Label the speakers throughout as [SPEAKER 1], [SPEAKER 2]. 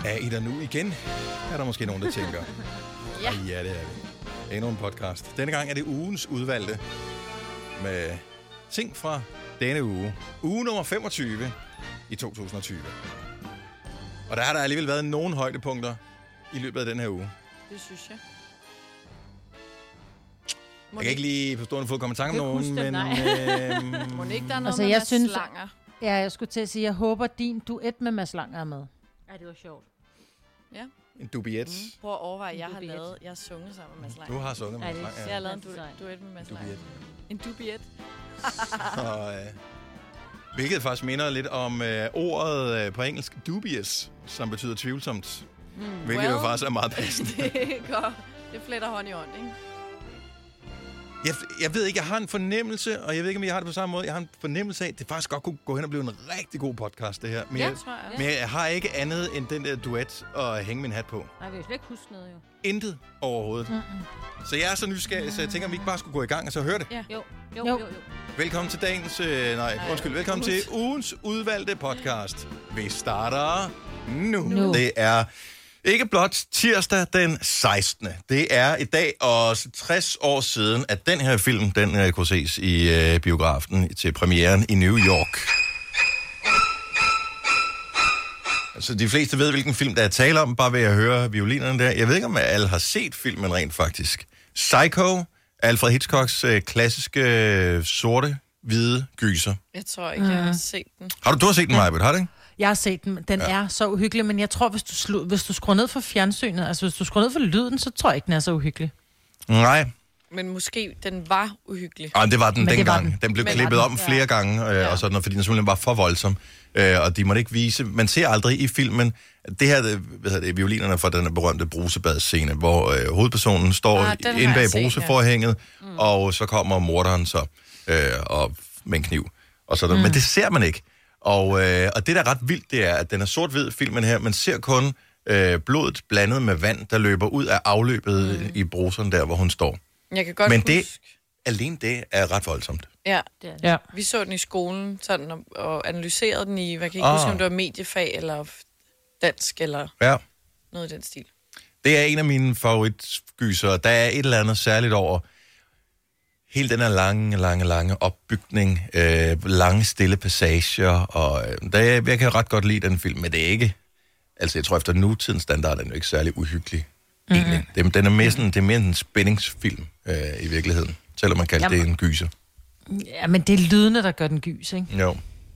[SPEAKER 1] Er I der nu igen? Er der måske nogen, der tænker?
[SPEAKER 2] Ja.
[SPEAKER 1] Ja, det er vi. Endnu en podcast. Denne gang er det ugens udvalgte med ting fra denne uge. Uge nummer 25 i 2020. Og der har der alligevel været nogle højdepunkter i løbet af den her uge.
[SPEAKER 2] Det synes jeg.
[SPEAKER 1] Jeg kan ikke lige på stående fod komme i tanke om nogen, men...
[SPEAKER 2] Må ikke der er noget
[SPEAKER 3] Altså,
[SPEAKER 2] med
[SPEAKER 3] jeg
[SPEAKER 2] Mads
[SPEAKER 3] synes-
[SPEAKER 2] Langer?
[SPEAKER 3] Ja, jeg skulle til at sige, jeg håber, din duet med Mads Langer er med.
[SPEAKER 4] Ja, det var sjovt.
[SPEAKER 2] Ja.
[SPEAKER 1] En dubiet.
[SPEAKER 2] Prøv at overveje, jeg
[SPEAKER 4] En
[SPEAKER 2] har
[SPEAKER 4] dubiet.
[SPEAKER 2] jeg har sunget sammen med Mads Langer.
[SPEAKER 1] Du har sunget med
[SPEAKER 4] Ja, det er
[SPEAKER 1] Mads Langer,
[SPEAKER 2] Jeg har lavet en
[SPEAKER 4] Rigtig sejt.
[SPEAKER 2] duet med Mads
[SPEAKER 1] Dubiet.
[SPEAKER 2] Langer. En dubiet.
[SPEAKER 1] Og, hvilket faktisk minder lidt om ordet på engelsk dubious, som betyder tvivlsomt. Hvilket jo faktisk er meget passende.
[SPEAKER 2] Det fletter hånd i hånd, ikke?
[SPEAKER 1] Jeg ved ikke, jeg har en fornemmelse, og jeg ved ikke, om jeg har det på samme måde. Jeg har en fornemmelse af, at det faktisk godt kunne gå hen og blive en rigtig god podcast, det her. Men, jeg,
[SPEAKER 2] tror jeg.
[SPEAKER 1] men jeg har ikke andet end den der duet at hænge min hat på.
[SPEAKER 4] Nej, vi kan slet ikke huske noget, jo.
[SPEAKER 1] Intet overhovedet. Så jeg er så nysgerrig, så jeg tænker, om vi ikke bare skulle gå i gang og så høre det.
[SPEAKER 2] Ja.
[SPEAKER 4] Jo.
[SPEAKER 1] Velkommen til dagens... velkommen til ugens udvalgte podcast. Vi starter nu. Det er ikke blot tirsdag den 16. Det er i dag også 60 år siden, at den her film, den kunne ses i biografen til premieren i New York. Altså, de fleste ved, hvilken film der er tale om, bare ved at høre violinerne der. Jeg ved ikke, om alle har set filmen rent faktisk. Psycho, Alfred Hitchcocks klassiske sorte-hvide gyser.
[SPEAKER 2] Jeg tror ikke, jeg har set den.
[SPEAKER 1] Du har set den, Majbert, har du ikke?
[SPEAKER 3] Jeg har set den. Den er så uhyggelig, men jeg tror, hvis du skruer ned for fjernsynet, altså hvis du skruer ned for lyden, så tror jeg ikke, den er så uhyggelig.
[SPEAKER 1] Nej.
[SPEAKER 2] Men måske den var uhyggelig.
[SPEAKER 1] Det var den
[SPEAKER 3] Men det var
[SPEAKER 1] dengang.
[SPEAKER 3] den.
[SPEAKER 1] Den blev
[SPEAKER 2] Men
[SPEAKER 1] klippet
[SPEAKER 2] var
[SPEAKER 1] om
[SPEAKER 2] den?
[SPEAKER 1] flere gange, og sådan noget, fordi den simpelthen var for voldsom. Og de måtte ikke vise... Man ser aldrig i filmen... Det her, violinerne fra den berømte brusebadscene, hvor hovedpersonen står inde bag bruseforhænget, og så kommer morderen så og med en kniv. Og sådan. Men det ser man ikke. Og det, der er ret vildt, det er, at den er sort-hvid, filmen her. Man ser kun blodet blandet med vand, der løber ud af afløbet i bruseren der, hvor hun står.
[SPEAKER 2] Jeg kan godt
[SPEAKER 1] Men
[SPEAKER 2] huske...
[SPEAKER 1] alene det er ret voldsomt.
[SPEAKER 2] Ja,
[SPEAKER 3] Ja.
[SPEAKER 2] vi så den i skolen sådan, og analyserede den i, hvad kan jeg ikke huske, om det var mediefag eller dansk eller
[SPEAKER 1] Ja.
[SPEAKER 2] noget i den stil.
[SPEAKER 1] Det er en af mine favoritgyser. Der er et eller andet særligt over hele den her lange opbygning, lange stille passager, og jeg kan ret godt lide den film, men det er ikke... Altså, jeg tror, efter nutidens standard er den jo ikke særlig uhyggelig, egentlig. Den er mere sådan, det er mere en spændingsfilm i virkeligheden, selvom man kalder det en gyser.
[SPEAKER 3] Ja, men det er lydene, der gør den gys, ikke?
[SPEAKER 1] Jo.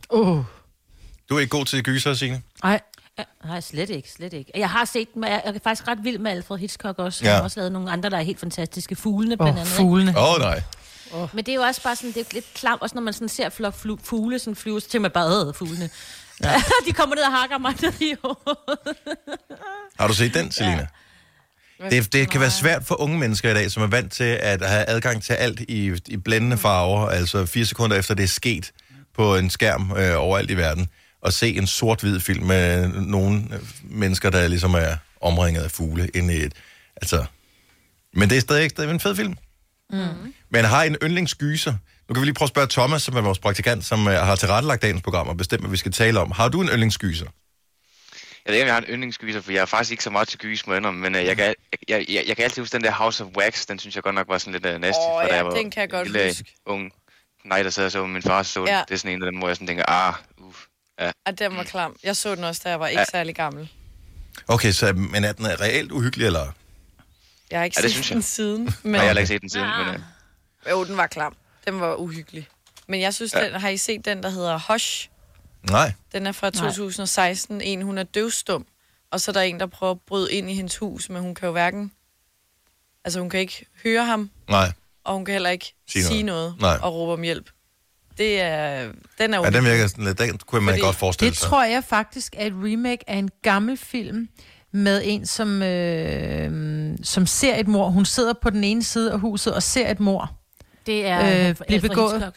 [SPEAKER 1] Du er ikke god til gyser, Signe?
[SPEAKER 3] Nej.
[SPEAKER 4] Nej, slet ikke. Jeg har set den, jeg er faktisk ret vild med Alfred Hitchcock også.
[SPEAKER 1] Ja.
[SPEAKER 4] Han har også lavet nogle andre, der er helt fantastiske. Fuglene, blandt andet.
[SPEAKER 3] Fuglene.
[SPEAKER 1] Nej.
[SPEAKER 4] Men det er jo også bare sådan, det er lidt klamt, også når man sådan ser flok fugle sådan flyve, så tænker man bare, fuglene. Ja. De kommer ned og hakker mig ned i hovedet.
[SPEAKER 1] Har du set den, Selina? Det kan være svært for unge mennesker i dag, som er vant til at have adgang til alt i blændende farver, altså 4 sekunder efter det er sket på en skærm overalt i verden, og se en sort-hvid film med nogle mennesker, der ligesom er omringet af fugle inde i et... Altså, men det er stadig en fed film. Men har en yndlingsgyser. Nu kan vi lige prøve at spørge Thomas, som er vores praktikant, som har tilrettelagt dagens program og bestemt, hvad vi skal tale om. Har du en yndlingsgyser?
[SPEAKER 5] Jeg ved ikke, om jeg har en yndlingsgyser, for jeg er faktisk ikke så meget til gys med men jeg kan altid huske den der House of Wax, den synes jeg godt nok var sådan lidt nasty.
[SPEAKER 2] Ja,
[SPEAKER 5] jeg var
[SPEAKER 2] den kan jeg godt
[SPEAKER 5] lille,
[SPEAKER 2] huske.
[SPEAKER 5] Ung nej, der sad og så min far så det er sådan en af dem, hvor jeg sådan tænker,
[SPEAKER 2] Ja, den var klam. Jeg så den også, da jeg var ikke særlig gammel.
[SPEAKER 1] Okay, men er den reelt uhyggelig, eller?
[SPEAKER 2] Jeg har ikke set den siden. Men...
[SPEAKER 5] Nej, jeg har ikke set den siden, men...
[SPEAKER 2] Jo, den var klam. Den var uhyggelig. Men jeg synes, har I set den, der hedder Hush?
[SPEAKER 1] Nej.
[SPEAKER 2] Den er fra 2016. Hun er døvstum. Og så er der en, der prøver at bryde ind i hendes hus, men hun kan jo hverken... Altså, hun kan ikke høre ham.
[SPEAKER 1] Nej.
[SPEAKER 2] Og hun kan heller ikke sige noget og råbe om hjælp. Den er uhyggelig.
[SPEAKER 1] Ja, den virker sådan lidt... Den kunne man godt forestille sig.
[SPEAKER 3] Det tror jeg faktisk er et remake af en gammel film med en, som ser et mord. Hun sidder på den ene side af huset og ser et mord.
[SPEAKER 4] Det er
[SPEAKER 3] bliver begået.
[SPEAKER 4] Er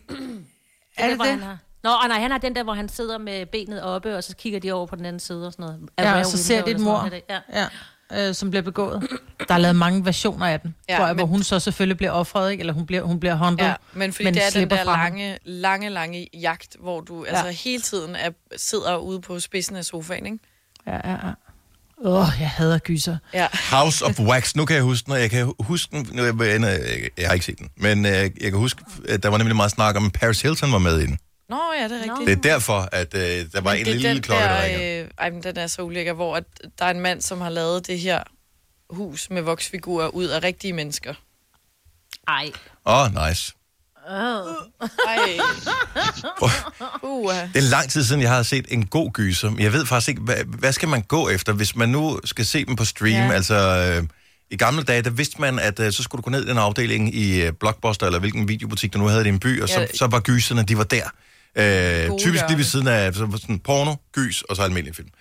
[SPEAKER 3] det det?
[SPEAKER 4] Nej, han har den der, hvor han sidder med benet oppe, og så kigger de over på den anden side og sådan noget.
[SPEAKER 3] Ja, og så ser det et mord, som bliver begået. Der er lavet mange versioner af den, hvor hun så selvfølgelig bliver offret, ikke? Eller hun bliver håndtet.
[SPEAKER 2] Ja, men fordi det er den der lange jagt, hvor du altså hele tiden sidder ude på spidsen af sofaen, ikke?
[SPEAKER 3] Ja. Jeg hader gyser.
[SPEAKER 2] Ja.
[SPEAKER 1] House of Wax. Nu kan jeg huske den, og jeg kan huske den. Jeg har ikke set den, men jeg kan huske, at der var nemlig meget snak om, at Paris Hilton var med i den.
[SPEAKER 2] Nå, ja, det er rigtigt.
[SPEAKER 1] Det er derfor, at der var en lille klokke, der ringer.
[SPEAKER 2] Men den er så ulækker, hvor at der er en mand, som har lavet det her hus med voksfigurer ud af rigtige mennesker.
[SPEAKER 4] Ej.
[SPEAKER 1] Nice.
[SPEAKER 2] Ej.
[SPEAKER 1] Det er lang tid siden, jeg har set en god gyser. Jeg ved faktisk ikke, hvad skal man gå efter, hvis man nu skal se dem på stream? Ja. Altså, i gamle dage, der vidste man, at så skulle du gå ned i den afdeling i Blockbuster, eller hvilken videobutik, du nu havde i din by, og så var gyserne, de var der. Typisk lige ved siden af sådan porno, gys og så almindelig film.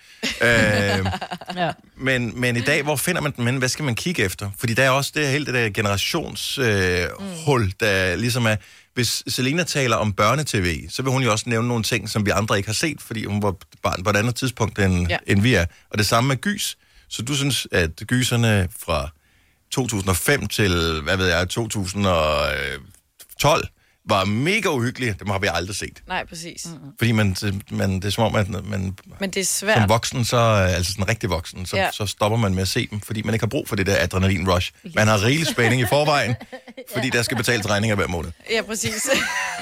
[SPEAKER 1] Men i dag, hvor finder man dem hen? Hvad skal man kigge efter? Fordi der er også hele det der generationshul, der ligesom er... Hvis Selena taler om børnetv, så vil hun jo også nævne nogle ting, som vi andre ikke har set, fordi hun var barn på et andet tidspunkt, end vi er. Og det samme med gys. Så du synes, at gyserne fra 2005 til, 2012, var mega uhyggelige. Dem har vi aldrig set.
[SPEAKER 2] Nej, præcis.
[SPEAKER 1] Fordi det er som om, at man
[SPEAKER 2] men det er svært.
[SPEAKER 1] Som voksen, altså sådan rigtig voksen, så stopper man med at se dem, fordi man ikke har brug for det der adrenalin-rush. Man har rigelig spænding i forvejen, fordi der skal betales regninger hver måned.
[SPEAKER 2] Ja, præcis.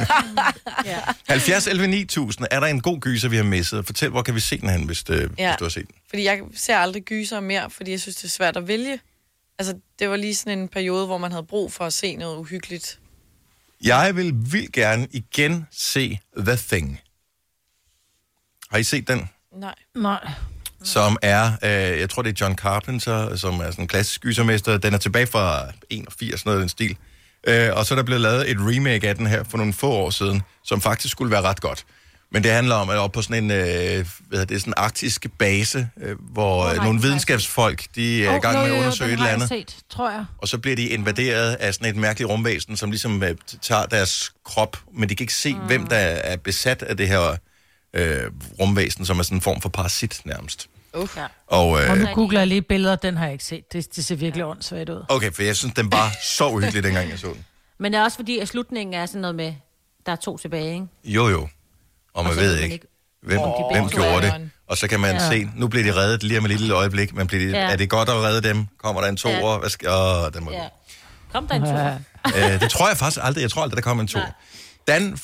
[SPEAKER 1] 70 11 9000, er der en god gyser, vi har misset? Fortæl, hvor kan vi se den hen, hvis du har set den?
[SPEAKER 2] Fordi jeg ser aldrig gyser mere, fordi jeg synes, det er svært at vælge. Altså, det var lige sådan en periode, hvor man havde brug for at se noget uhyggeligt.
[SPEAKER 1] Jeg vil vildt gerne igen se The Thing. Har I set den?
[SPEAKER 2] Nej.
[SPEAKER 1] Som er, jeg tror det er John Carpenter, som er sådan en klassisk gysermester. Den er tilbage fra 81, noget af den stil. Og så er der blevet lavet et remake af den her for nogle få år siden, som faktisk skulle være ret godt. Men det handler om, at oppe på sådan en, sådan en arktisk base, hvor nogle videnskabsfolk, de er i gang med at undersøge et eller andet.
[SPEAKER 3] Set, tror jeg.
[SPEAKER 1] Og så bliver de invaderet af sådan et mærkeligt rumvæsen, som ligesom tager deres krop, men de kan ikke se, hvem der er besat af det her rumvæsen, som er sådan en form for parasit nærmest. Og
[SPEAKER 3] nu googler jeg lige billeder, den har jeg ikke set. Det ser virkelig åndssvagt ud.
[SPEAKER 1] Okay, for jeg synes, den var så uhyggelig, dengang jeg så den.
[SPEAKER 4] Men det er også fordi, at slutningen er sådan noget med, der er 2 tilbage, ikke?
[SPEAKER 1] Jo. Og man ved ikke, hvem gjorde det. Og så kan man se, nu bliver de reddet lige om et lille øjeblik, men er det godt at redde dem? Kommer der en 2'er? Den må gå.
[SPEAKER 4] Kom der en 2'er?
[SPEAKER 1] Det tror jeg faktisk aldrig. Jeg tror aldrig, der kommer en 2'er. Dan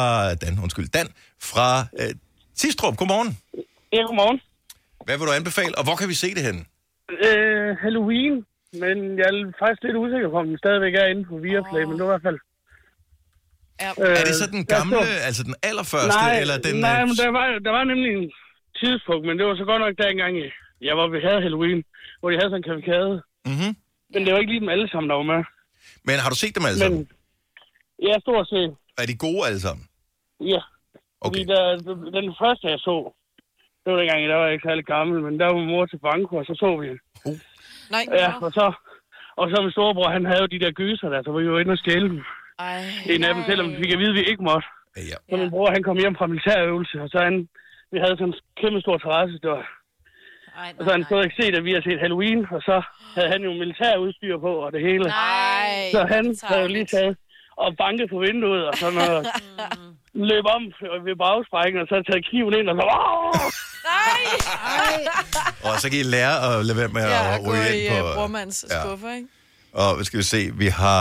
[SPEAKER 1] fra Tistrup, godmorgen.
[SPEAKER 6] Ja, godmorgen.
[SPEAKER 1] Hvad vil du anbefale, og hvor kan vi se det henne?
[SPEAKER 6] Halloween, men jeg er faktisk lidt usikker på, om den stadigvæk er inde på Viaplay, men det var i hvert fald...
[SPEAKER 1] Er det så den gamle, altså den allerførste, eller den...
[SPEAKER 6] Nej, men der var nemlig en tidspunkt, men det var så godt nok dengang, vi havde Halloween, hvor de havde sådan en kavalkade.
[SPEAKER 1] Mm-hmm.
[SPEAKER 6] Men det var ikke lige dem alle sammen, der var med.
[SPEAKER 1] Men har du set dem alle sammen?
[SPEAKER 6] Ja, stort set.
[SPEAKER 1] Er de gode alle sammen?
[SPEAKER 6] Ja. Okay. Den første, jeg så, det var dengang, der var jeg ikke særlig gammel, men der var min mor til banko, og så vi den.
[SPEAKER 2] Nej.
[SPEAKER 6] Ja, og så min storebror, han havde jo de der gyser der, så var vi jo inde og stjæle dem. En af dem, selvom vi fik at vide, at vi ikke måtte.
[SPEAKER 1] Ja.
[SPEAKER 6] Så min bror, han kom hjem fra militærøvelse, og så vi havde sådan en kæmpe stor terrasse, og så han stod ikke set, at vi har set Halloween, og så havde han jo militærudstyr på, og det hele. Så han havde jo lige taget og banket på vinduet, og sådan noget. Løb om ved bagsprækken, og så taget kniven ind, og så...
[SPEAKER 2] Nej!
[SPEAKER 1] Og så kan I lære at lade være med at ryge ind på...
[SPEAKER 2] Ja, brormands skuffer, ikke?
[SPEAKER 1] Og hvad skal vi se? Vi har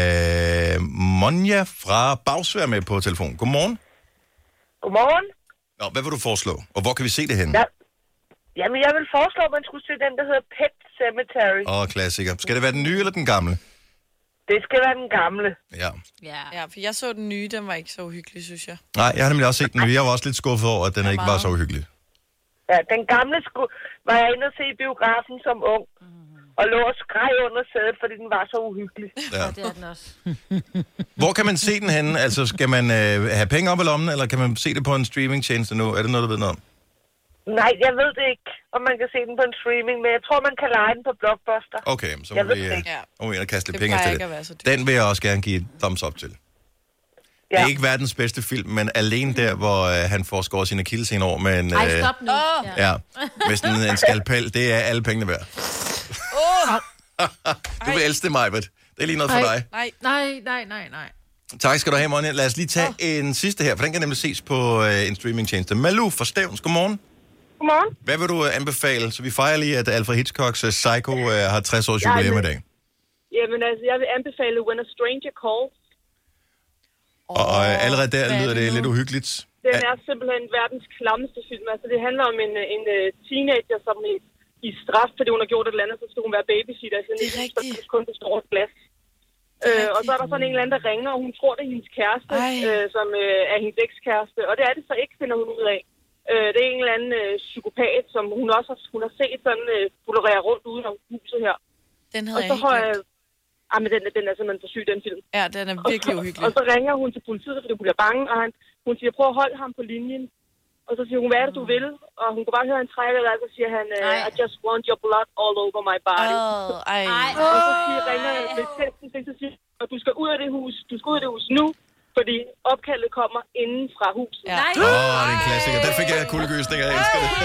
[SPEAKER 1] Monja fra Bagsvær med på telefon. Godmorgen.
[SPEAKER 7] Godmorgen.
[SPEAKER 1] Nå, hvad vil du foreslå? Og hvor kan vi se det henne?
[SPEAKER 7] Ja. Jamen, jeg vil foreslå, at man skulle se den, der hedder Pet Sematary.
[SPEAKER 1] Klassiker. Skal det være den nye eller den gamle?
[SPEAKER 7] Det skal være den gamle.
[SPEAKER 2] Ja, for jeg så den nye, den var ikke så uhyggelig, synes jeg.
[SPEAKER 1] Nej, jeg har nemlig også set den nye. Jeg var også lidt skuffet over, at den ikke var så uhyggelig.
[SPEAKER 7] Ja, den gamle var jeg inde og se i biografen som ung. Og lå og skreg under sædet, fordi den var så uhyggelig.
[SPEAKER 4] Ja, det er den også.
[SPEAKER 1] Hvor kan man se den henne? Altså, skal man have penge op i lommen, eller kan man se det på en streamingtjeneste nu? Er det noget, du ved noget om?
[SPEAKER 7] Nej, jeg ved det ikke, om man kan se den på en streaming, men jeg tror, man kan lege den på Blockbuster.
[SPEAKER 1] Okay, så må vi ind og kaste lidt penge efter det. Den vil jeg også gerne give et thumbs up til. Ja. Det er ikke verdens bedste film, men alene der, hvor han får skåret sine akillessener over med en...
[SPEAKER 4] stop nu.
[SPEAKER 1] Med sådan en skalpel, det er alle pengene værd. Du vil elske det, Majbert. Det er lige noget for dig.
[SPEAKER 3] Nej.
[SPEAKER 1] Tak skal du have, Monja. Lad os lige tage en sidste her, for den kan nemlig ses på en streamingtjeneste. Malou fra Stævns, godmorgen.
[SPEAKER 7] Godmorgen.
[SPEAKER 1] Hvad vil du anbefale? Så vi fejrer lige, at Alfred Hitchcocks Psycho har 60 års jubilæum i dag.
[SPEAKER 7] Jamen altså, jeg vil anbefale When a Stranger Calls.
[SPEAKER 1] Og allerede der lyder det lidt uhyggeligt.
[SPEAKER 7] Den er simpelthen verdens klammeste film. Altså, det handler om en teenager, som i straf, fordi hun har gjort et eller andet, så skal hun være babysitter. Så det er rigtigt. Så kun det store glas. Og så er der sådan en eller anden, der ringer, og hun tror, det er hendes kæreste, som er hendes ekskæreste. Og det er det så ikke, finder hun ud af. Det er en eller anden psykopat, som hun har set sådan florere rundt ude af huset her.
[SPEAKER 2] Den havde jeg ikke hørt.
[SPEAKER 7] Men den er simpelthen for syg, den film.
[SPEAKER 2] Ja, den er virkelig uhyggelig.
[SPEAKER 7] Og så ringer hun til politiet, fordi hun bliver bange, og hun siger, prøv at holde ham på linjen. Og så siger hun, hvad er det, du vil? Og hun kan bare høre en trækker, og så siger han, I just want your blood all over my body. Og så ringer betjenten, så siger og du skal ud af det hus, nu, fordi opkaldet kommer inden fra huset.
[SPEAKER 1] Det er en klassiker. Der fik jeg kuldegysninger, jeg elsker det.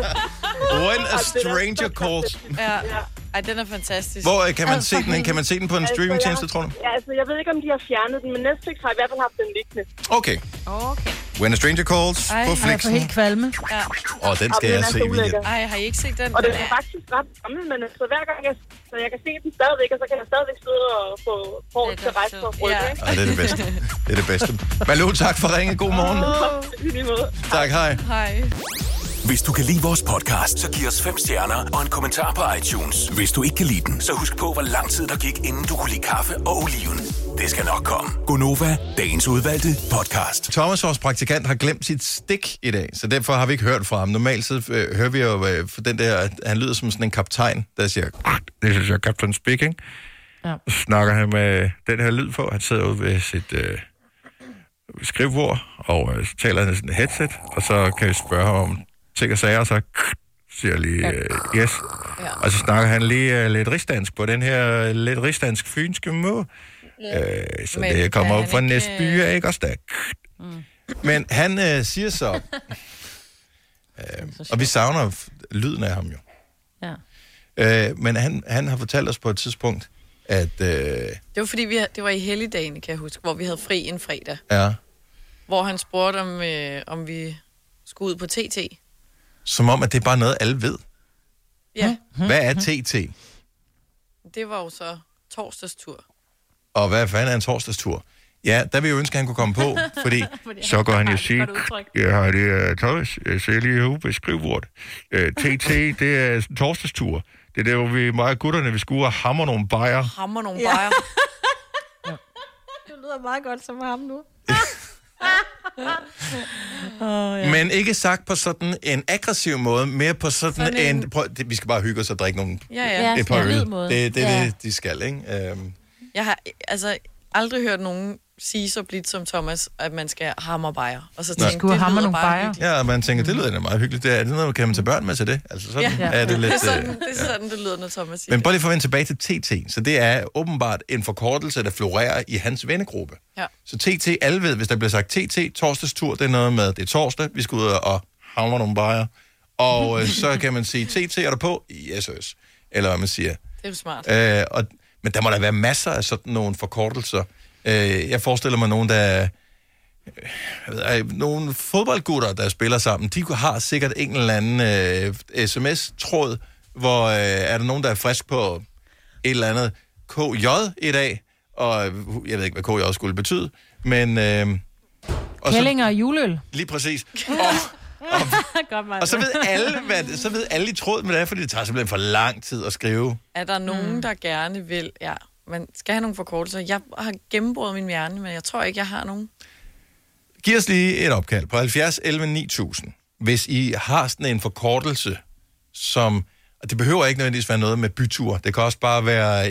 [SPEAKER 1] When a Stranger Calls.
[SPEAKER 2] Ja. Ej, den er fantastisk.
[SPEAKER 1] Hvor kan man se den? Kan man se den på en streamingtjeneste, tror du?
[SPEAKER 7] Ja, altså, jeg ved ikke, om de har fjernet den, men Netflix har i hvert fald haft den liggende.
[SPEAKER 1] Okay. When a Stranger Calls på Flixen.
[SPEAKER 3] Helt kvalme.
[SPEAKER 2] Ja.
[SPEAKER 1] Den skal jeg se lige.
[SPEAKER 2] Ej, har I ikke set den?
[SPEAKER 7] Og den er faktisk ret gammel, men så hver gang jeg kan se den stadigvæk, og så kan jeg stadigvæk sidde og få hår til rejse for frøde.
[SPEAKER 1] Ja, det er det bedste. Det er det bedste. Malou, tak for ringe. God morgen.
[SPEAKER 7] I lige måde.
[SPEAKER 1] Tak, hej.
[SPEAKER 2] Hej.
[SPEAKER 8] Hvis du kan lide vores podcast, så giv os 5 stjerner og en kommentar på iTunes. Hvis du ikke kan lide den, så husk på, hvor lang tid der gik, inden du kunne lide kaffe og oliven. Det skal nok komme. Gonova, dagens udvalgte podcast.
[SPEAKER 1] Thomas, vores praktikant, har glemt sit stik i dag, så derfor har vi ikke hørt fra ham. Normalt så hører vi jo for den der, at han lyder som sådan en kaptajn, der siger, this is your captain speaking. Ja. Så snakker han med den her lyd på. Han sidder ude ved sit skrivebord, og så taler han sådan et headset, og så kan vi spørge ham om ting og sager, og så siger lige yes. Ja. Og så snakker han lige lidt rigsdansk på den her lidt rigsdansk fynske måde. Så men det kommer op fra næste by, ikke også der. Men han siger så, og vi savner lyden af ham jo. Ja. Men han har fortalt os på et tidspunkt, at det
[SPEAKER 2] var fordi, det var i helligdagen, kan jeg huske, hvor vi havde fri en fredag.
[SPEAKER 1] Ja.
[SPEAKER 2] Hvor han spurgte, om vi skulle ud på TT.
[SPEAKER 1] Som om, at det er bare noget, alle ved.
[SPEAKER 2] Ja.
[SPEAKER 1] Hvad er TT?
[SPEAKER 2] Det var jo så torsdagstur.
[SPEAKER 1] Og hvad fanden er en torsdagstur? Ja, der vil jeg ønske, at han kunne komme på, fordi så går han jo sige, ja, det er Thomas, jeg ser lige herude på skrivebordet. TT, det er en torsdagstur. Det er der, hvor vi meget gutterne, vi skulle ud og hamre nogle bajer.
[SPEAKER 2] Hamre nogle bajer.
[SPEAKER 4] Det lyder meget godt som ham nu.
[SPEAKER 1] Ja. Men ikke sagt på sådan en aggressiv måde, mere på sådan en... vi skal bare hygge os og drikke nogle et par øl. Det er det, de skal, ikke?
[SPEAKER 2] Jeg har aldrig hørt nogen sige så blidt som Thomas, at man skal hamre bajer. Og så tænke, det lyder bare hyggeligt.
[SPEAKER 1] Ja, man tænker, det lyder meget hyggeligt. Er det noget, kan man tage børn med til det? Altså sådan er det lidt...
[SPEAKER 2] Det er sådan, det lyder, når Thomas siger.
[SPEAKER 1] Men bare lige for at vende tilbage til TT. Så det er åbenbart en forkortelse, der florerer i hans vennegruppe. Ja. Så TT, alle ved, hvis der bliver sagt TT, torsdagstur, det er noget med, det er torsdag, vi skal ud og hamre nogle bajer. Og så kan man sige, TT er der på? Yes. Eller hvad man siger.
[SPEAKER 2] Det er jo smart.
[SPEAKER 1] Men der må der være masser af sådan nogle forkortelser. Jeg forestiller mig nogen, der nogle fodboldgutter, der spiller sammen, de har sikkert en eller anden sms-tråd, hvor er der nogen, der er frisk på et eller andet KJ i dag, og jeg ved ikke, hvad KJ skulle betyde, men...
[SPEAKER 3] Kællinger og juleøl.
[SPEAKER 1] Lige præcis. Og så ved alle i tråd med det, fordi det tager simpelthen for lang tid at skrive.
[SPEAKER 2] Er der nogen, der gerne vil... Ja, man skal have nogle forkortelser. Jeg har gennembrud min hjerne, men jeg tror ikke, jeg har nogen.
[SPEAKER 1] Giv os lige et opkald på 70 11 9000. Hvis I har sådan en forkortelse, som... Og det behøver ikke nødvendigvis være noget med bytur. Det kan også bare være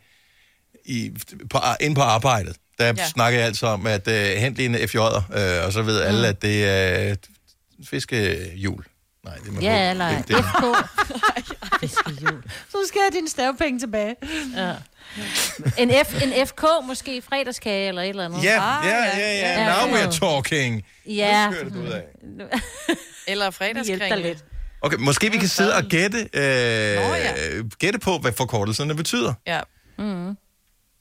[SPEAKER 1] inde på arbejdet. Der snakker jeg altså om, at hent lige en FJ'er, og så ved alle, at det er fiskehjul. Nej, det må
[SPEAKER 3] eller FK. Fiskehjul. Så skal jeg have dine stavepenge tilbage.
[SPEAKER 4] Ja. En FK, måske fredagskage eller et eller andet.
[SPEAKER 1] Ja. Now we're talking.
[SPEAKER 4] Ja.
[SPEAKER 1] Nu kører det ud af.
[SPEAKER 2] Eller fredagskringe.
[SPEAKER 1] Okay, måske vi kan sidde og gætte på, hvad forkortelserne betyder.
[SPEAKER 2] Ja.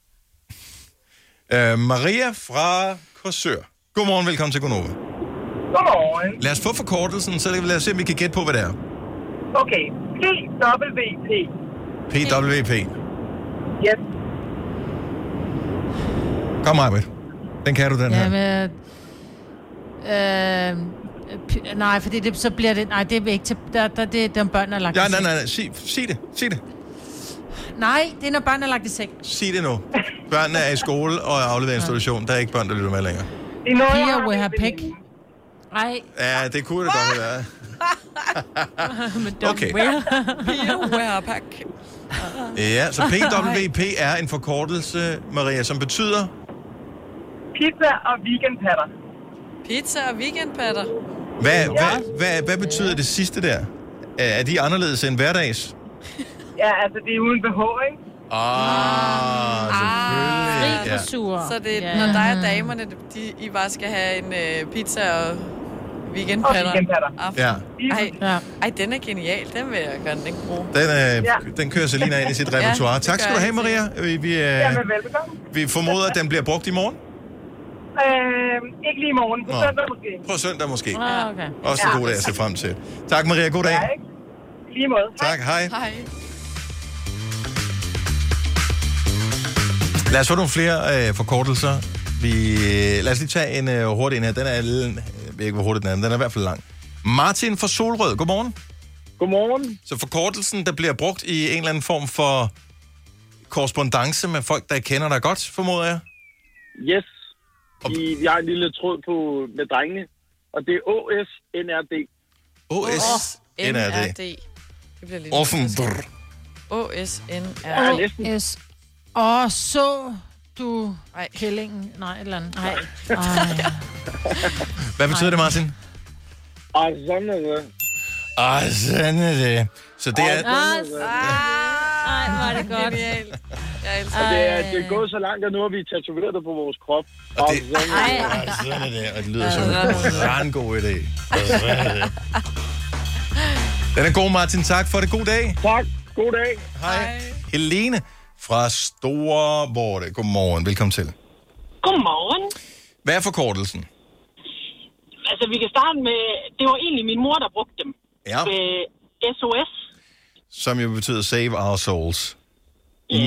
[SPEAKER 1] Maria fra Korsør. Godmorgen, velkommen til Gonova.
[SPEAKER 9] Godmorgen.
[SPEAKER 1] Lad os få forkortelsen, så lad os se, om vi kan gætte på, hvad det er.
[SPEAKER 9] Okay. PWP.
[SPEAKER 1] PWP.
[SPEAKER 9] Yes.
[SPEAKER 1] Kom, Majbrit. Den kan du, den her.
[SPEAKER 3] Nej, fordi det, så bliver det... Nej, det er ikke til... det er dem børn, der er lagt
[SPEAKER 1] Ja,
[SPEAKER 3] i seng.
[SPEAKER 1] nej. Sig det. Sig det.
[SPEAKER 3] Nej, det er, når børn er lagt i seng.
[SPEAKER 1] Sig det nu. Børnene er i skole og er afleveret institution. Der er ikke børn, der lytter med længere.
[SPEAKER 3] Piger will have pig.
[SPEAKER 4] Nej.
[SPEAKER 1] Ja, det kunne det godt være. Okay.
[SPEAKER 2] Piger will have pig.
[SPEAKER 1] Ja, så PWP er en forkortelse, Maria, som betyder...
[SPEAKER 9] Pizza og weekendpatter.
[SPEAKER 2] Pizza og weekendpatter.
[SPEAKER 1] Hvad betyder det sidste der? Er de anderledes end hverdags?
[SPEAKER 9] Ja, altså det er uden BH, ikke?
[SPEAKER 1] Selvfølgelig.
[SPEAKER 4] Fri frisur.
[SPEAKER 2] Så det er, når dig og damerne, I bare skal have en pizza og weekendpatter.
[SPEAKER 9] Og weekendpatter.
[SPEAKER 1] Ja.
[SPEAKER 2] Ej, den er genial. Den vil jeg gerne ikke bruge.
[SPEAKER 1] Den kører Selina ind i sit repertoire. Tak skal du have, Maria.
[SPEAKER 9] Jamen, velbekomme.
[SPEAKER 1] Vi formoder, at den bliver brugt i morgen.
[SPEAKER 9] Ikke lige i morgen. På søndag måske.
[SPEAKER 1] På søndag måske.
[SPEAKER 4] Okay.
[SPEAKER 1] Også en god dag at se frem til. Tak, Maria. God dag.
[SPEAKER 9] Ja, ikke? Lige måde.
[SPEAKER 1] Tak, hej.
[SPEAKER 2] Hej.
[SPEAKER 1] Lad os få nogle flere forkortelser. Lad os lige tage en hurtig en her. Den er, jeg ved ikke, hvor hurtigt den er, men den er i hvert fald lang. Martin fra Solrød, godmorgen.
[SPEAKER 10] Godmorgen.
[SPEAKER 1] Så forkortelsen, der bliver brugt i en eller anden form for korrespondance med folk, der kender dig godt, formoder jeg?
[SPEAKER 10] Yes. Jeg har en lille tråd med drengene, og det er OSNRD.
[SPEAKER 1] OSNRD.
[SPEAKER 2] Det bliver lidt...
[SPEAKER 1] Offenbrr.
[SPEAKER 2] OSNRD.
[SPEAKER 3] Så du kællingen? Nej, et eller andet. Nej.
[SPEAKER 1] Hvad betyder det, Martin?
[SPEAKER 10] Sådan er det.
[SPEAKER 1] Sådan er det. Så det er...
[SPEAKER 4] Ej, hvor er det godt.
[SPEAKER 2] Jeg elsker
[SPEAKER 10] det er gået så langt, at nu har vi tatoveret det på vores krop.
[SPEAKER 1] Og sådan er det. Og det lyder som en god idé. Den er god, Martin. Tak for det. God dag.
[SPEAKER 10] Tak. God dag.
[SPEAKER 1] Hej. Helene fra Storvorte. Godmorgen. Velkommen til.
[SPEAKER 11] Godmorgen.
[SPEAKER 1] Hvad er forkortelsen?
[SPEAKER 11] Altså, vi kan starte med... Det var egentlig min mor, der brugte dem.
[SPEAKER 1] Ja.
[SPEAKER 11] SOS.
[SPEAKER 1] Som jo betyder Save Our Souls.
[SPEAKER 11] Ja.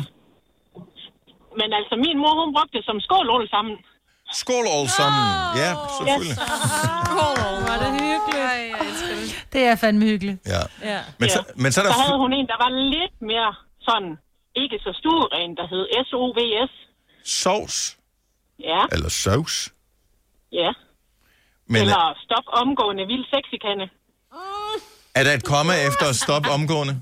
[SPEAKER 11] Men altså, min mor, hun brugte det som skål alle sammen.
[SPEAKER 1] Skål alle sammen. Ja, selvfølgelig.
[SPEAKER 4] Var det hyggeligt.
[SPEAKER 3] Det er fandme hyggeligt.
[SPEAKER 1] Ja.
[SPEAKER 11] Men så havde hun en, der var lidt mere sådan, ikke så stueren, der hed SOVS.
[SPEAKER 1] Sovs?
[SPEAKER 11] Ja.
[SPEAKER 1] Eller sovs?
[SPEAKER 11] Ja. Eller stop omgående vild sexikande.
[SPEAKER 1] Er der et komma efter stop omgående?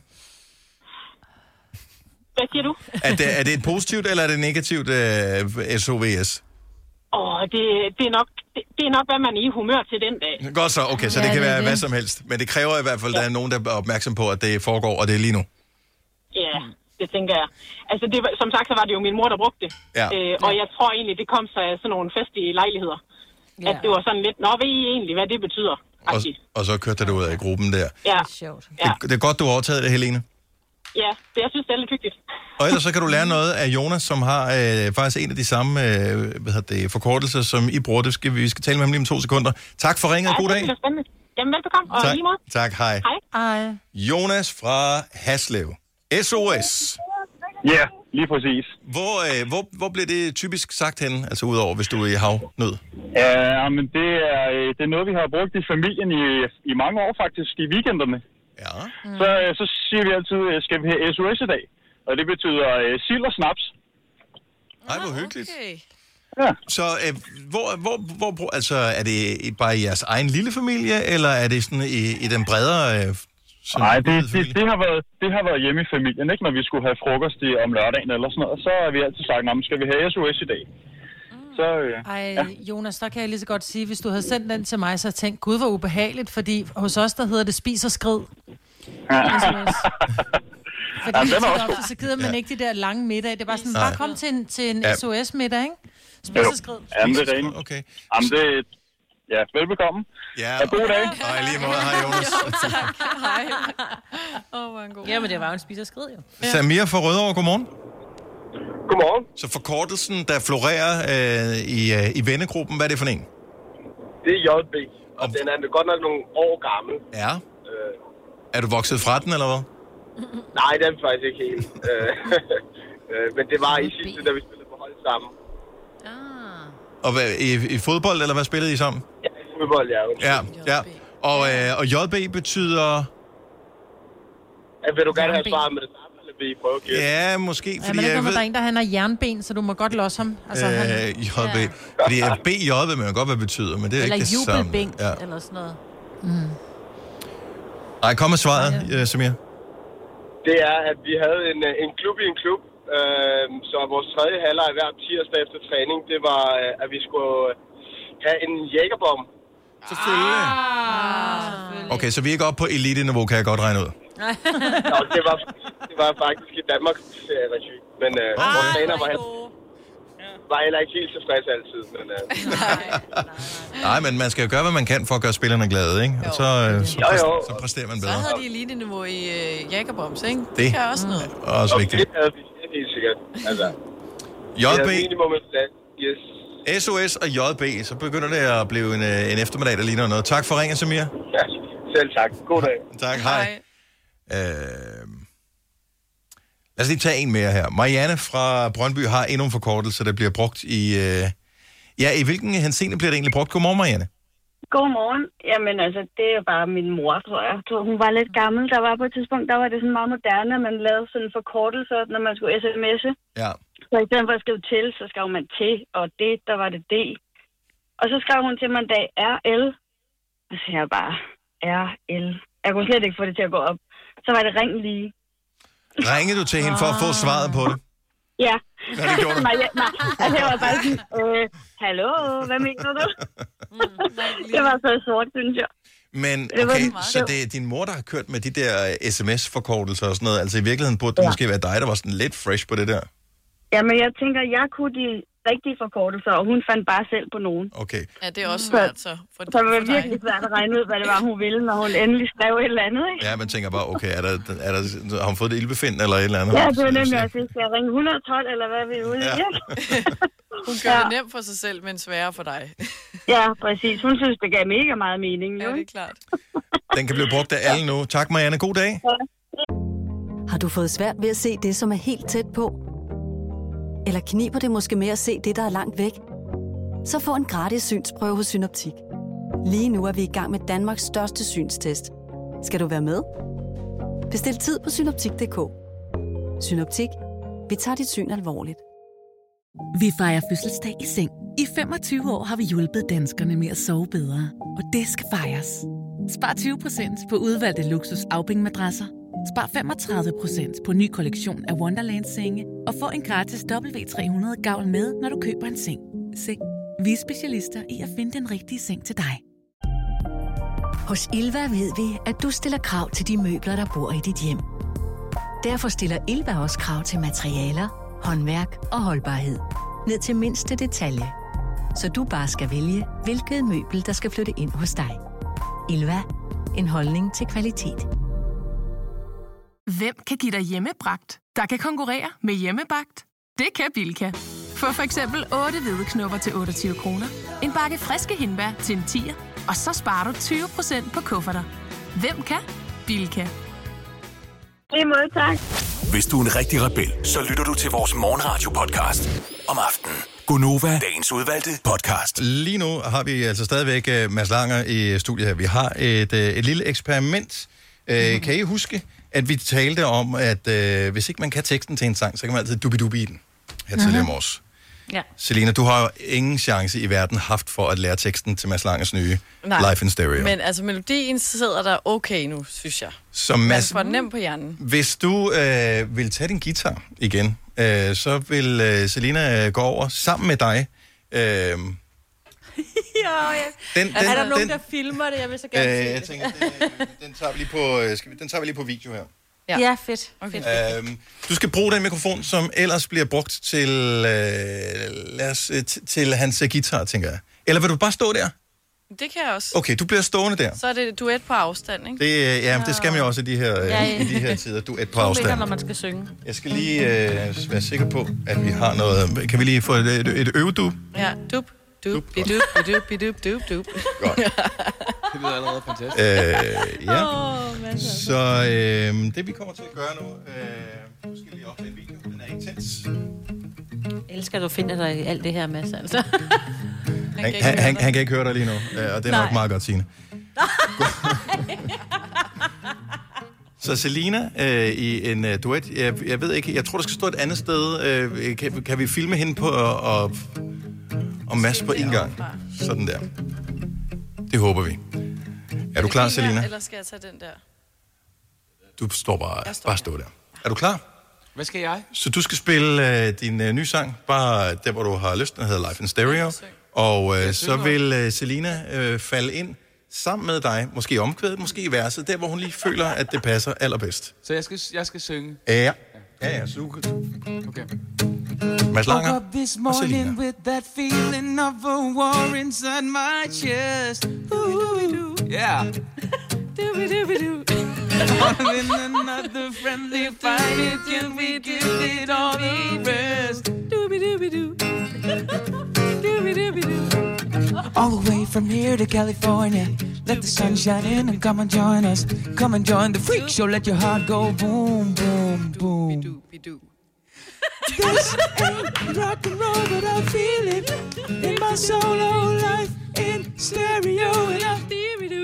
[SPEAKER 11] Hvad siger du?
[SPEAKER 1] Er det et positivt, eller er det negativt SOVS?
[SPEAKER 11] Det er nok, hvad man er i humør til den dag.
[SPEAKER 1] Godt så, okay, så det kan være hvad som helst. Men det kræver i hvert fald, at der er nogen, der er opmærksom på, at det foregår, og det er lige nu.
[SPEAKER 11] Ja, det tænker jeg. Altså, som sagt, så var det jo min mor, der brugte det.
[SPEAKER 1] Ja.
[SPEAKER 11] Og jeg tror egentlig, det kom sig af sådan nogle festlige lejligheder. Ja. At det var sådan lidt, ved I egentlig, hvad det betyder?
[SPEAKER 1] Og så kørte det ud af gruppen der.
[SPEAKER 11] Ja.
[SPEAKER 1] Det er godt, du har overtaget det, Helene.
[SPEAKER 11] Ja, jeg synes, det er lidt hyggeligt.
[SPEAKER 1] Og ellers så kan du lære noget af Jonas, som har faktisk en af de samme forkortelser, som I bruger. Vi skal tale med ham lige om 2 sekunder. Tak for ringet, god dag.
[SPEAKER 11] Det er spændende. Jamen, velbekomme, og lige måde.
[SPEAKER 1] Tak, hej.
[SPEAKER 11] Hej.
[SPEAKER 1] Jonas fra Haslev. SOS.
[SPEAKER 10] Ja, lige præcis.
[SPEAKER 1] Hvor bliver det typisk sagt henne, altså udover, hvis du er i havnød?
[SPEAKER 10] Ja, men det er noget, vi har brugt i familien i mange år faktisk, i weekenderne.
[SPEAKER 1] Ja.
[SPEAKER 10] Så siger vi altid, skal vi have SOS i dag? Og det betyder sild og snaps.
[SPEAKER 1] Ej, hvor hyggeligt.
[SPEAKER 2] Okay.
[SPEAKER 10] Ja.
[SPEAKER 1] Så hvor altså, er det bare i jeres egen lille familie, eller er det sådan i den bredere...
[SPEAKER 10] Nej, det har været hjemme i familien, ikke? Når vi skulle have frokost om lørdagen eller sådan noget, så har vi altid sagt, skal vi have SOS i dag? Så,
[SPEAKER 3] Jonas, der kan jeg lige så godt sige, hvis du havde sendt den til mig, så tænkte gud, hvor ubehageligt, fordi hos os, der hedder det spis og skrid.
[SPEAKER 10] Ja.
[SPEAKER 3] Fordi så gider man ikke de der lange middag. Det er bare sådan, bare kom til en SOS-middag, ikke? Spis og skrid.
[SPEAKER 10] Jamen, det er rent.
[SPEAKER 1] Okay.
[SPEAKER 10] Jamen, velbekomme.
[SPEAKER 1] Ja,
[SPEAKER 10] og god dag.
[SPEAKER 1] Og lige måde, hej Jonas.
[SPEAKER 2] Tak, hej. Hvor en god.
[SPEAKER 4] Jamen, det var jo en spis og skrid, jo.
[SPEAKER 1] Samir fra Rødovre, godmorgen.
[SPEAKER 10] Godmorgen.
[SPEAKER 1] Så forkortelsen, der florerer i vennegruppen, hvad er det for en?
[SPEAKER 12] Det er JB, og den er godt nok nogle år gammel.
[SPEAKER 1] Ja. Er du vokset fra den, eller hvad?
[SPEAKER 12] Nej, det er vi faktisk ikke helt. Men det var i sidste, da vi spillede på hold sammen.
[SPEAKER 1] Og hvad, i fodbold, eller hvad spillede I sammen?
[SPEAKER 12] Ja, i fodbold, ja.
[SPEAKER 1] Ja. Og JB betyder...
[SPEAKER 12] Vil du gerne have svaret med det samme, eller vil I prøve at gætte?
[SPEAKER 1] Ja, måske, fordi
[SPEAKER 3] men der kommer der en, der han har jernben, så du må godt losse ham. Altså,
[SPEAKER 1] JB. Fordi BJ ved man godt, hvad det betyder, men det er
[SPEAKER 4] eller
[SPEAKER 1] ikke det samme.
[SPEAKER 4] Eller jubelbænk, eller sådan noget.
[SPEAKER 1] Nej, kom med svaret, Samir.
[SPEAKER 12] Det er, at vi havde en klub i en klub, så vores tredje halvleg hver tirsdag efter træning, det var, at vi skulle have en jægerbom.
[SPEAKER 1] Selvfølgelig. Okay, så vi er ikke oppe på elite-niveau, kan jeg godt regne ud.
[SPEAKER 12] Nå, det var faktisk i Danmarks regi, men vores træner var heller ikke helt tilfreds altid. Men,
[SPEAKER 1] Nej, men man skal jo gøre, hvad man kan for at gøre spillerne glade, ikke? Og så præsterer man bedre.
[SPEAKER 2] Så havde de elite-niveau i Jagerbombs, ikke?
[SPEAKER 1] Det
[SPEAKER 2] kan også noget.
[SPEAKER 1] Også vigtigt.
[SPEAKER 12] Det havde vi helt sikkert. Altså,
[SPEAKER 1] JB,
[SPEAKER 12] yes.
[SPEAKER 1] SOS og JB, så begynder det at blive en eftermiddag, der ligner noget. Tak for ringen, Samir.
[SPEAKER 12] Ja, selv tak. God dag.
[SPEAKER 1] Tak, hej. Lad os lige tage en mere her. Marianne fra Brøndby har endnu en forkortelse, der bliver brugt i... i hvilken henseende bliver det egentlig brugt? Godmorgen, Marianne.
[SPEAKER 13] Godmorgen. Jamen altså, det er bare min mor, tror jeg. Hun var lidt gammel. Der var på et tidspunkt, der var det sådan meget moderne, at man lavede sådan forkortelser, når man skulle sms'e.
[SPEAKER 1] Ja.
[SPEAKER 13] Så i stedet for at skrive til, så skrev man til, og det, der var det D. Og så skrev hun til mig en dag RL. Og så siger jeg bare, RL. Jeg kunne slet ikke få det til at gå op. Så var det ring lige.
[SPEAKER 1] Ringede du til hende for at få svaret på det?
[SPEAKER 13] Ja.
[SPEAKER 1] Ja, det gjorde du.
[SPEAKER 13] Nej, altså jeg var bare sådan, hallo, hvad mener du? Det var så sort, synes jeg.
[SPEAKER 1] Men okay, så det er din mor, der har kørt med de der sms-forkortelser og sådan noget. Altså i virkeligheden burde det måske være dig, der var sådan lidt fresh på det der.
[SPEAKER 13] Jamen jeg tænker, jeg kunne de rigtige forkortelser, og hun fandt bare selv på nogen.
[SPEAKER 1] Okay.
[SPEAKER 2] Ja, det er også svært så.
[SPEAKER 13] Så det var virkelig svært at regne ud, hvad det var, hun ville, når hun endelig skrev et eller andet, ikke?
[SPEAKER 1] Ja, man tænker bare, okay, har hun fået det ildbefind eller et eller andet?
[SPEAKER 13] Ja, det var nemlig også, skal jeg ringe 112, eller hvad vi er ude i? Ja.
[SPEAKER 2] Hun gør det nemt for sig selv, men sværere for dig.
[SPEAKER 13] Ja, præcis. Hun synes, det gav mega meget mening.
[SPEAKER 2] Ja, det er klart.
[SPEAKER 1] Den kan blive brugt af alle nu. Tak, Marianne. God dag.
[SPEAKER 13] Ja.
[SPEAKER 14] Har du fået svært ved at se det, som er helt tæt på? Eller kniber det måske med at se det, der er langt væk? Så få en gratis synsprøve hos Synoptik. Lige nu er vi i gang med Danmarks største synstest. Skal du være med? Bestil tid på synoptik.dk. Synoptik. Vi tager dit syn alvorligt.
[SPEAKER 15] Vi fejrer fødselsdag i seng. I 25 år har vi hjulpet danskerne med at sove bedre. Og det skal fejres. Spar 20% på udvalgte luksus afbænkmadrasser. Spar 35% på ny kollektion af Wonderland-senge. Og få en gratis W300 gavl med, når du køber en seng. Seng. Vi er specialister i at finde den rigtige seng til dig.
[SPEAKER 16] Hos Ilva ved vi, at du stiller krav til de møbler, der bor i dit hjem. Derfor stiller Ilva også krav til materialer, håndværk og holdbarhed. Ned til mindste detalje. Så du bare skal vælge, hvilket møbel, der skal flytte ind hos dig. Ilva. En holdning til kvalitet.
[SPEAKER 17] Hvem kan give dig hjemmebragt, der kan konkurrere med hjemmebagt? Det kan Bilka. Få for eksempel 8 hvedeknupper til 28 kroner, en bakke friske hindbær til en 10'er, og så sparer du 20% på kufferter. Hvem kan? Bilka.
[SPEAKER 13] I måde, tak.
[SPEAKER 8] Hvis du er en rigtig rebel, så lytter du til vores morgenradio-podcast om aftenen. Gonova, dagens udvalgte podcast.
[SPEAKER 1] Lige nu har vi altså stadigvæk Mads Langer i studiet her. Vi har et lille eksperiment. Kan I huske, at vi talte om, at hvis ikke man kan teksten til en sang, så kan man altid dubi-dubi i den. Her tidligere morges.
[SPEAKER 4] Ja.
[SPEAKER 1] Selina, du har jo ingen chance i verden haft for at lære teksten til Mads Langers nye Life in Stereo.
[SPEAKER 2] Men altså, melodien sidder der okay nu, synes jeg.
[SPEAKER 1] Så Mads,
[SPEAKER 2] man får den nemt på hjernen.
[SPEAKER 1] Hvis du vil tage din guitar igen, så vil Selina gå over sammen med dig.
[SPEAKER 4] Er der nogen, der filmer det? Jeg vil så gerne se
[SPEAKER 1] jeg tænker, den tager vi lige på video her.
[SPEAKER 4] Ja, fedt. Okay.
[SPEAKER 1] Du skal bruge den mikrofon, som ellers bliver brugt til, til hans guitar, tænker jeg. Eller vil du bare stå der?
[SPEAKER 2] Det kan jeg også.
[SPEAKER 1] Okay, du bliver stående der.
[SPEAKER 2] Så er det duet på afstand, ikke?
[SPEAKER 1] Det skal man jo også i de her tider. Duet på afstand.
[SPEAKER 4] To meter, når man skal synge.
[SPEAKER 1] Jeg skal lige være sikker på, at vi har noget... Kan vi lige få et øvedub?
[SPEAKER 2] Ja, dub.
[SPEAKER 1] Godt.
[SPEAKER 18] Det lyder allerede fantastisk.
[SPEAKER 1] Ja. Så det vi kommer til at gøre nu, nu skal lige optage en video, den er intens.
[SPEAKER 4] Jeg elsker, at du finder dig i alt det her, Mads, altså.
[SPEAKER 1] Han kan ikke høre dig lige nu, og det er nok meget godt, Signe. Så Selina i en duet, jeg ved ikke, jeg tror, der skal stå et andet sted. Kan vi filme hende på og Mads på en gang? Sådan der. Det håber vi. Er du klar, Selina?
[SPEAKER 2] Eller skal jeg tage den der?
[SPEAKER 1] Du står bare stå der. Er du klar?
[SPEAKER 18] Hvad skal jeg?
[SPEAKER 1] Så du skal spille din nye sang, bare der, hvor du har lyst. Den hedder Life in Stereo. Og så vil Selina falde ind sammen med dig, måske i omkvædet, måske i verset, der hvor hun lige føler, at det passer allerbedst.
[SPEAKER 18] Så jeg skal synge?
[SPEAKER 1] Ja, så du kan...
[SPEAKER 18] Okay.
[SPEAKER 1] Mads Langer
[SPEAKER 19] Woke up this
[SPEAKER 1] og Selina.
[SPEAKER 19] morning with that feeling of a war inside my chest. Ooh, yeah. Wanting another friendly fight, can we give it all the rest? All the way from here to California, let the sun shine in and come and join us. Come and join the freak show, let your heart go boom, boom, boom. This ain't rock and roll, but I feel it in my solo life in stereo, and I feel it.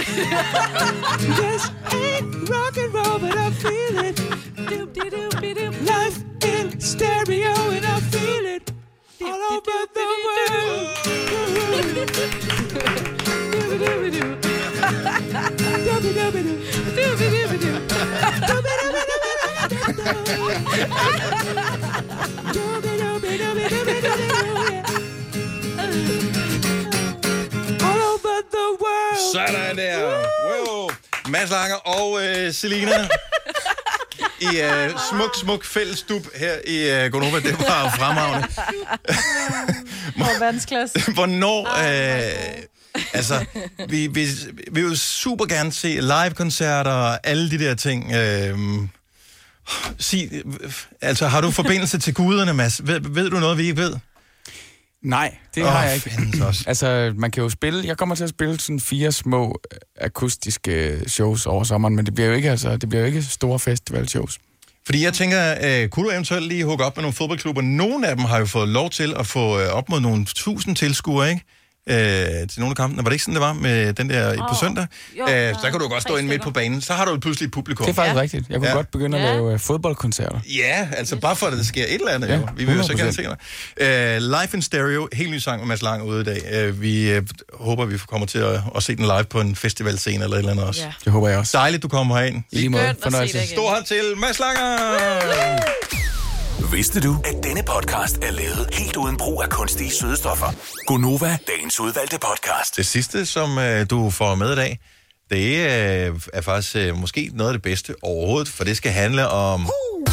[SPEAKER 19] This ain't rock and roll, but I feel it. Life in stereo, and I feel it all over the world.
[SPEAKER 1] Sådan der. Wow. Mads Langer og Selina i smuk fælles dub her i Gonova. Det var fremragende.
[SPEAKER 2] Hvor verdensklasse.
[SPEAKER 1] Hvornår... altså, vi vil jo super gerne se live-koncerter og alle de der ting. Altså, har du forbindelse til guderne, Mads? Ved du noget, vi ikke ved?
[SPEAKER 18] Nej, det har jeg ikke. Altså, man kan jo spille... Jeg kommer til at spille sådan 4 små akustiske shows over sommeren, men det bliver jo ikke store festivalshows.
[SPEAKER 1] Fordi jeg tænker, kunne du eventuelt lige hugge op med nogle fodboldklubber? Nogle af dem har jo fået lov til at få op mod nogle 1000 tilskuere, ikke? Til nogle af kampene. Var det ikke sådan, det var med den der på søndag? Så kan du godt stå inde midt på banen. Så har du pludselig et publikum.
[SPEAKER 18] Det er faktisk rigtigt. Jeg kunne godt begynde at lave fodboldkoncerter.
[SPEAKER 1] Ja, altså bare for, at der sker et eller andet. Jo. Vi vil jo så gerne se dig. Live in Stereo, helt ny sang med Mads Langer ude i dag. Vi håber, vi kommer til at se den live på en festivalscene eller et eller andet også.
[SPEAKER 18] Ja. Det håber jeg også.
[SPEAKER 1] Dejligt, du kommer herind.
[SPEAKER 18] Lige måde. Fornøjelse.
[SPEAKER 1] Stor hånd til Mads Langer!
[SPEAKER 8] Vidste du, at denne podcast er lavet helt uden brug af kunstige sødestoffer? Gonova, dagens udvalgte podcast.
[SPEAKER 1] Det sidste, som du får med i dag, det er faktisk måske noget af det bedste overhovedet, for det skal handle om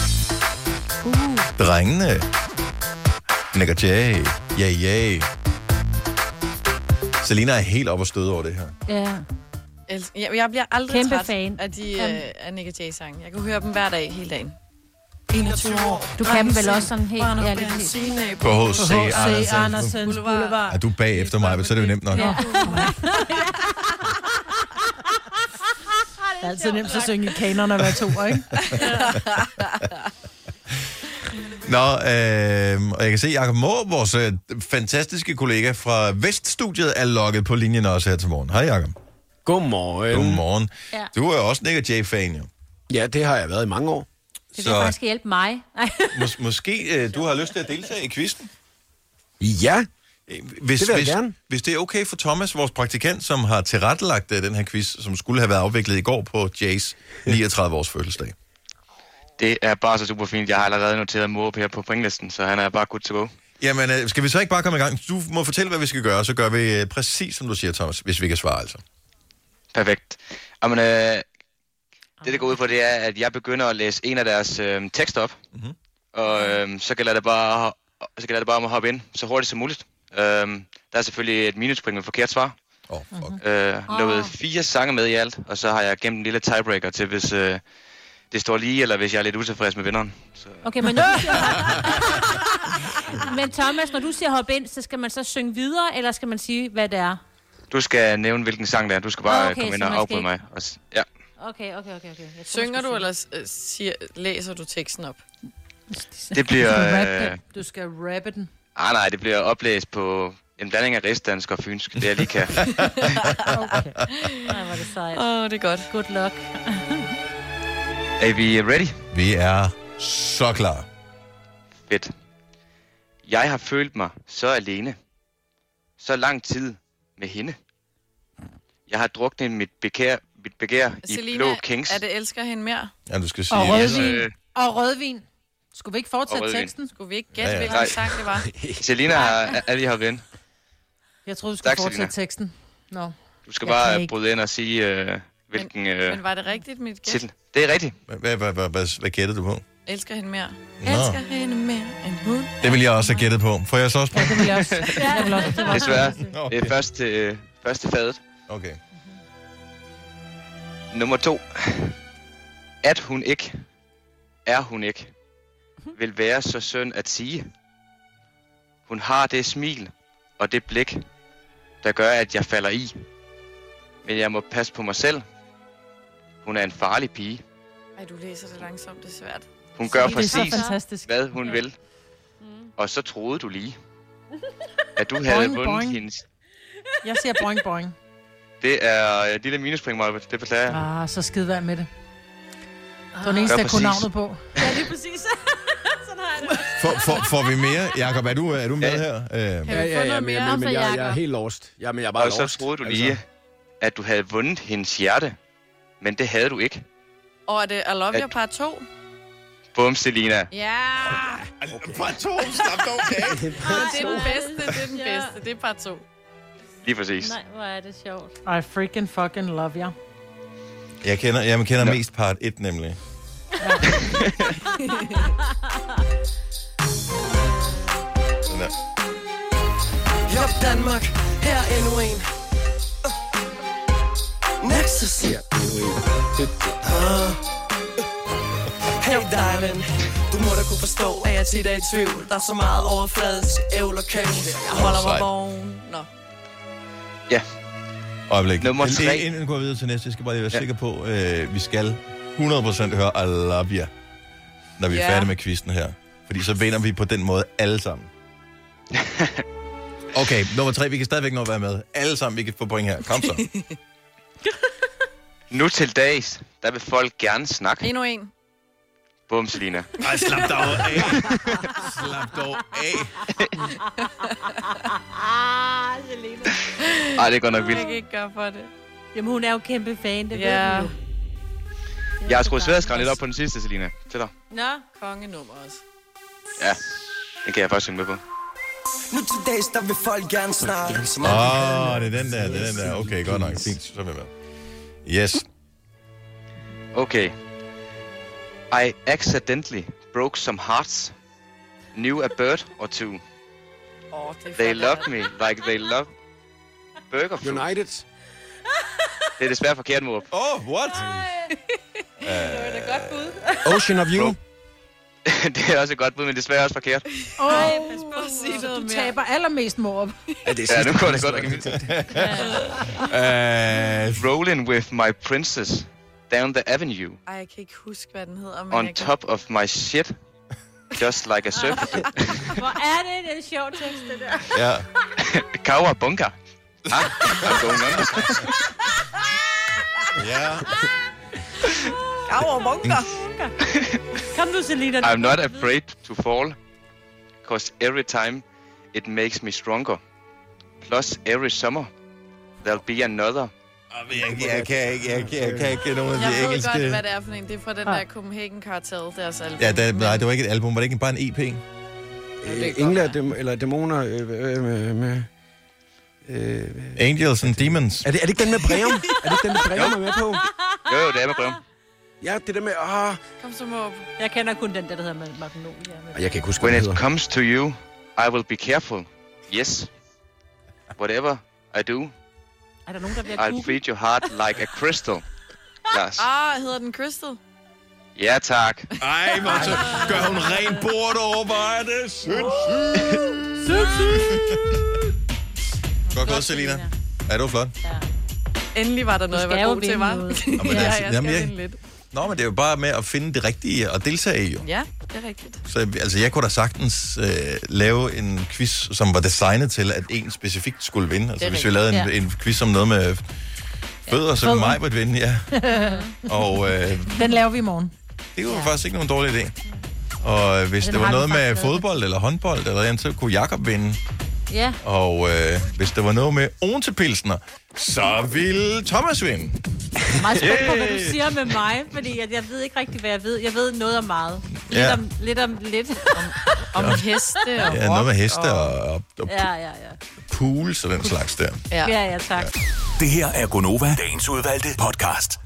[SPEAKER 1] drengene. Nick og Jay. Yeah. Selina er helt op og støde over det her.
[SPEAKER 4] Ja.
[SPEAKER 2] Jeg bliver aldrig
[SPEAKER 4] Kæmpe
[SPEAKER 2] træt
[SPEAKER 4] fan.
[SPEAKER 2] af Nick og Jay-sange. Jeg kan høre dem hver dag, hele dagen. 21 år.
[SPEAKER 4] Du kan dem vel også sådan helt ærligt.
[SPEAKER 1] På H.C.
[SPEAKER 3] Andersens Boulevard.
[SPEAKER 1] Er du bagefter mig, så er det jo nemt nok.
[SPEAKER 3] Ja. Det er altid nemt at synge i kanon og være to, ikke?
[SPEAKER 1] Nå, og jeg kan se, at Jacob Mohr, vores fantastiske kollega fra Veststudiet, er logget på linjen også her til morgen. Hej, Jacob. Godmorgen. Ja. Du er jo også Nick og Jay-fan, jo.
[SPEAKER 20] Ja, det har jeg været i mange år.
[SPEAKER 4] Det vil faktisk hjælpe mig.
[SPEAKER 1] Måske du har lyst til at deltage i quizzen?
[SPEAKER 20] Ja, det vil jeg gerne.
[SPEAKER 1] Hvis det er okay for Thomas, vores praktikant, som har tilrettelagt den her quiz, som skulle have været afviklet i går på Jays 39-års fødselsdag.
[SPEAKER 5] Det er bare så super fint. Jeg har allerede noteret Morup her på pointlisten, så han er bare good to go. Jamen,
[SPEAKER 1] skal vi så ikke bare komme i gang? Du må fortælle, hvad vi skal gøre, så gør vi præcis, som du siger, Thomas, hvis vi kan svare, altså.
[SPEAKER 5] Perfekt. Jamen, det går ud på, det er, at jeg begynder at læse en af deres tekster op, og så gælder det bare om at hoppe ind så hurtigt som muligt. Der er selvfølgelig et minuspoint med forkert svar. Lovet 4 sange med i alt, og så har jeg gemt en lille tiebreaker til, hvis det står lige, eller hvis jeg er lidt utilfreds med vinderen. Så.
[SPEAKER 4] Okay, men nu... Men Thomas, når du siger hop ind, så skal man så synge videre, eller skal man sige, hvad det er?
[SPEAKER 5] Du skal nævne, hvilken sang det er. Du skal bare komme ind og afbryde mig. Ja.
[SPEAKER 4] Okay.
[SPEAKER 2] Synger du, eller læser du teksten op?
[SPEAKER 5] Det bliver...
[SPEAKER 3] Du skal rappe den.
[SPEAKER 5] Nej, det bliver oplæst på en blanding af rigsdansk og fynsk. Det jeg lige kan.
[SPEAKER 4] Okay. Nej, var det sejt.
[SPEAKER 2] Det er godt.
[SPEAKER 4] Good luck.
[SPEAKER 5] Er vi ready?
[SPEAKER 1] Vi er så klar.
[SPEAKER 5] Fedt. Jeg har følt mig så alene. Så lang tid med hende. Jeg har druknet mit begær i blå kings.
[SPEAKER 2] Er det elsker hende mere?
[SPEAKER 1] Ja, du skal sige...
[SPEAKER 3] Og rødvin. Og rødvin. Skulle vi ikke fortsætte teksten?
[SPEAKER 2] Skulle vi ikke gætte, hvilken sang det var?
[SPEAKER 5] Selina er lige herinde.
[SPEAKER 3] Jeg troede, du skulle fortsætte teksten.
[SPEAKER 5] Nå. Du skal bare bryde ind og sige, hvilken...
[SPEAKER 2] Men var det rigtigt, mit gæt?
[SPEAKER 5] Titel. Det er rigtigt.
[SPEAKER 1] Hvad gættede du på?
[SPEAKER 2] Elsker hende mere. Elsker hende mere end hun.
[SPEAKER 1] Det vil jeg også have gættet på. Får jeg så også på?
[SPEAKER 3] Ja, det vil jeg også.
[SPEAKER 5] Desværre. Det er først til fadet.
[SPEAKER 1] Okay.
[SPEAKER 5] Nummer 2. At hun ikke, er hun ikke, vil være så synd at sige. Hun har det smil og det blik, der gør, at jeg falder i. Men jeg må passe på mig selv. Hun er en farlig pige.
[SPEAKER 2] Ej, du læser det langsomt, det er svært.
[SPEAKER 5] Hun gør præcis, hvad hun vil. Og så troede du lige, at du havde vundet hendes...
[SPEAKER 3] Jeg siger boing, boing.
[SPEAKER 5] Det er et lille minuspoint, Malbert. Det beklager jeg.
[SPEAKER 3] Så skid vær med det. Det var den eneste, jeg kunne navnet på.
[SPEAKER 4] Ja, lige præcis. Sådan har jeg det.
[SPEAKER 1] Får vi mere? Jakob, er du med her?
[SPEAKER 20] Ja, men jeg er helt lost. Ja, men jeg er bare
[SPEAKER 5] lost. Og så troede du lige, at du havde vundet hendes hjerte. Men det havde du ikke.
[SPEAKER 2] Og er det I Love You part 2?
[SPEAKER 5] Bum, Selina.
[SPEAKER 2] Ja!
[SPEAKER 1] Part 2, slap dog af.
[SPEAKER 2] Det er den bedste, det er part 2.
[SPEAKER 5] Lige præcis.
[SPEAKER 4] Nej, hvor er det sjovt.
[SPEAKER 3] I freaking fucking love you.
[SPEAKER 1] Jeg kender mest part 1, nemlig.
[SPEAKER 21] Jop Danmark, her er endnu en. Nexus. Her endnu en. Hey darling, du må da kunne forstå, at jeg tit er i tvivl. Der er så meget overfladisk ævl og cash. Jeg holder mig vågen. Nå.
[SPEAKER 5] Ja.
[SPEAKER 1] Øjeblik.
[SPEAKER 5] Nummer 3.
[SPEAKER 1] Inden vi går videre til næste, jeg skal bare lige være sikker på, vi skal 100% høre I Love You, når vi er færdige med quizzen her. Fordi så vinder vi på den måde alle sammen. Okay, nummer 3, vi kan stadigvæk nå at være med. Alle sammen, vi kan få point her. Kom så.
[SPEAKER 5] Nu til dags, der vil folk gerne snakke.
[SPEAKER 2] Endnu en.
[SPEAKER 5] Bum, Selina.
[SPEAKER 1] Ej, slap dog af. Slap dog af.
[SPEAKER 4] Selina.
[SPEAKER 5] Ej, det går nok vildt.
[SPEAKER 2] Jeg kan ikke gøre for det.
[SPEAKER 4] Jamen, hun er jo kæmpe fan, det ved du jo.
[SPEAKER 5] Jeg har sgu svært skrevet lidt op på den sidste, Selina. Til dig.
[SPEAKER 2] Nå, kongenummer også.
[SPEAKER 5] Ja, det kan jeg faktisk synge med på.
[SPEAKER 21] Nu til dags, der vil folk gerne snakke.
[SPEAKER 1] Det er den der. Okay, godt nok. Fint, så er vi med. Yes.
[SPEAKER 5] Okay. I accidentally broke some hearts. Knew a bird or two. They loved me like they love burger food.
[SPEAKER 20] United.
[SPEAKER 5] Det er desværre forkert, mor.
[SPEAKER 1] What?
[SPEAKER 2] Det var da godt bud.
[SPEAKER 20] Ocean of You.
[SPEAKER 5] Det er også et godt bud, men desværre også forkert.
[SPEAKER 2] Pas på at sige noget
[SPEAKER 3] Du
[SPEAKER 2] mere.
[SPEAKER 3] taber allermest, Morp.
[SPEAKER 5] Ja, nu går det godt nok i mit. Rolling with my princess down the avenue.
[SPEAKER 2] Ej, jeg kan ikke huske, hvad den hedder. Men
[SPEAKER 5] On top of my shit. Just like a surfer.
[SPEAKER 4] Hvor er det en sjov tekst, det der.
[SPEAKER 1] Ja.
[SPEAKER 5] Kawabunga. I'm going on.
[SPEAKER 1] Ja.
[SPEAKER 2] Kawabunga.
[SPEAKER 4] Kom nu, Selina.
[SPEAKER 5] I'm not afraid to fall. Cause every time it makes me stronger. Plus every summer there'll be another.
[SPEAKER 1] Jeg kan ikke nogen af de
[SPEAKER 2] Jeg
[SPEAKER 1] engelske...
[SPEAKER 2] ved godt, hvad det er for en. Det er fra den der Copenhagen Cartel, deres album.
[SPEAKER 1] Ja, nej, det var ikke et album. Var det ikke bare en EP?
[SPEAKER 20] Engle eller dæmoner med...
[SPEAKER 1] Angels and Demons.
[SPEAKER 20] Er det ikke den med Breum? Er det ikke den med Breum er med på?
[SPEAKER 5] Jo, det er med Breum.
[SPEAKER 20] Ja, det der med...
[SPEAKER 2] Kom så op.
[SPEAKER 4] Jeg kender kun den der hedder Magnolia.
[SPEAKER 20] Jeg kan ikke huske,
[SPEAKER 5] When it comes to you, I will be careful. Yes. Whatever I do,
[SPEAKER 4] er der nogen, der bliver
[SPEAKER 5] I'll treat your heart like a crystal. Lars.
[SPEAKER 2] Hedder den Crystal?
[SPEAKER 5] Ja, tak.
[SPEAKER 1] Ej, hvor så gør hun rent bord over, hvor er det sindssygt. Godt gået, Selina. Ja, det var flot.
[SPEAKER 2] Endelig var der noget, jeg var god til, var.
[SPEAKER 1] Ja,
[SPEAKER 2] jeg skal vinde lidt.
[SPEAKER 1] Nå, men det er jo bare med at finde det rigtige og deltage i, jo.
[SPEAKER 2] Ja, det er rigtigt.
[SPEAKER 1] Så altså, jeg kunne da sagtens lave en quiz, som var designet til, at en specifikt skulle vinde. Altså, hvis vi lavede en quiz om noget med fødder, så kunne mig på vinde, ja. Og,
[SPEAKER 3] den laver vi i morgen.
[SPEAKER 1] Det var faktisk ikke nogen dårlig idé. Og hvis det var noget med fodbold eller håndbold, eller andet, så kunne Jakob vinde.
[SPEAKER 4] Ja.
[SPEAKER 1] Og hvis der var noget med Odense-pilsner, så ville Thomas vinde.
[SPEAKER 4] Jeg er meget spændt på, hvad du siger med mig, fordi jeg ved ikke rigtig, hvad jeg ved. Jeg ved noget om meget. Lidt om heste og
[SPEAKER 1] ja, noget med heste og
[SPEAKER 4] ja.
[SPEAKER 1] pools og den slags der.
[SPEAKER 4] Ja, tak.
[SPEAKER 8] Det her er Gonova, dagens udvalgte podcast.